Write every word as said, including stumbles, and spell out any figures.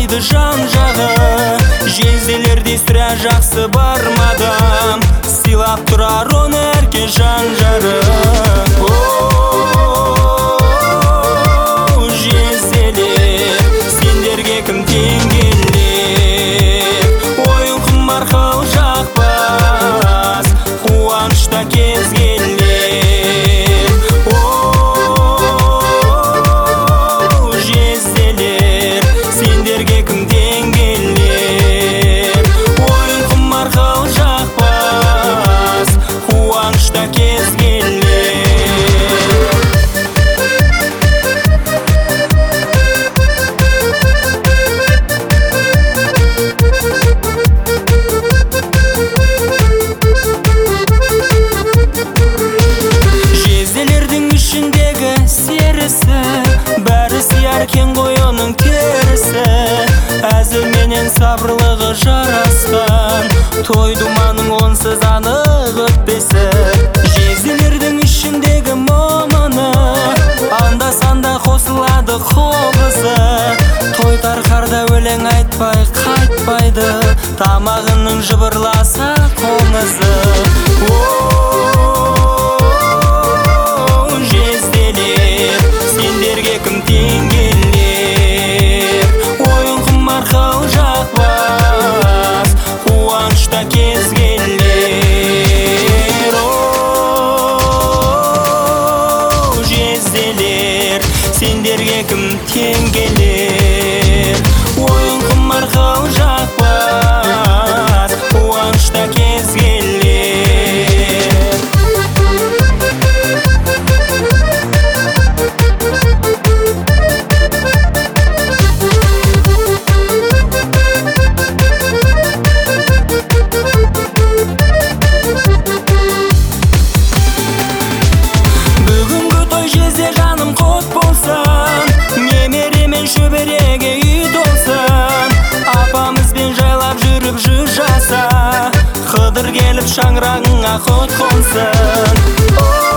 қойды жан жағы. Жезделердей сірә жақсы бармадым, сыйлап тұрар оны әрке жан жары. Оу, жезделер, сендерге кім тең келер? Ойын құмар қыл жақпас, қуанышта кез келер. Оу, жезделер, сендерге кім тең келер? Ойын құмар қыл жақпас, қуанышта кез келер. Жезделердің ішіндегі серісі, бәрі сияркен ғой оның терісі. Әзілменен сабырлығы жарасқан, той думаның онсыз анық өтпесі. Жезделердің ішіндегі момыны, анда-санда қосылады қобызы. Той тарқарда өлең айтпай қайтпайды, тамағының жыбырласа қоңызы. Оу, жезделер, сендерге кім тең келер? Ойын құмар қыл жақпас, қуанышта кез келер. Оу, жезделер, сендерге кім тең келер? Ойын құмар қыл жақпас, қуанышта кез келер. Бүгінгі той жезде жаным құт болсын, немере мен шөбереге үй толсын. Апамызбен жайлап жүріп жүр жаса, Қыдыр келіп шаңырағыңа құт қонсын.